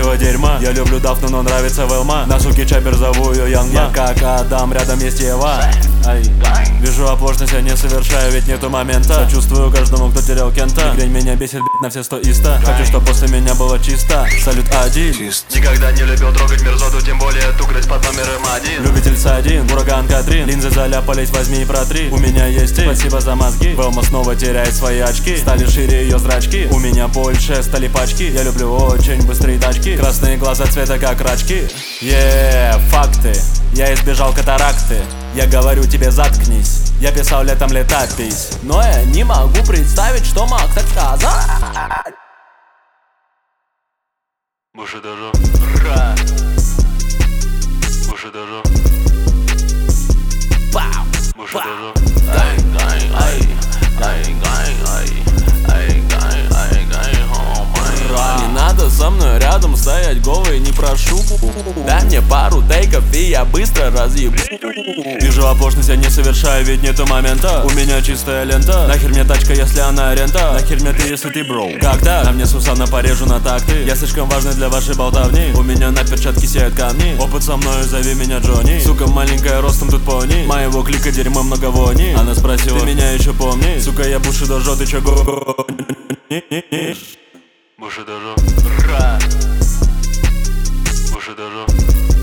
вонючего дерьма. Я люблю Дафну, но нравится Велма. На суке чапер зову ее Янга. Я как Адам, рядом есть Ева. Ай. Вижу оплошность, я не совершаю, ведь нету момента. Сочувствую каждому, кто терял Кента. Мигрень меня бесит, блять, на все 100 иста. Хочу, чтоб после меня было чисто. Салют один. Никогда не любил трогать мерзоту, тем более эту грязь под номером 1. Любитель Садин, ураган Катрин. Линзы заляпались, возьми и протри. У меня есть ты, спасибо за мозги. Велма снова теряет свои очки. Стали шире ее зрачки. У меня больше стали пачки. Я люблю очень быстрые тачки. Красные глаза цвета как рачки. Факты. Я избежал катаракты. Я говорю тебе, заткнись. Я писал летом летопись, но я не могу представить, что мог так сказать. Бушидожо. Бушидожо. Бушидожо. Не надо со мной рядом стоять голый, не прошу. Дай мне пару тейков и я быстро разъебу. Вижу оплошность, я не совершаю, ведь нету момента. У меня чистая лента. Нахер мне тачка, если она рента? Нахер мне ты, если ты бро? Когда? На мне Сусана, порежу на такты. Я слишком важный для вашей болтовни. У меня на перчатке сияют камни. Опыт со мною, зови меня Джонни. Сука маленькая, ростом тут пони. Моего клика дерьмо много вони. Она спросила, ты меня еще помни? Сука, я Бушидожо, ты чё Бушидожо. Бушидожо.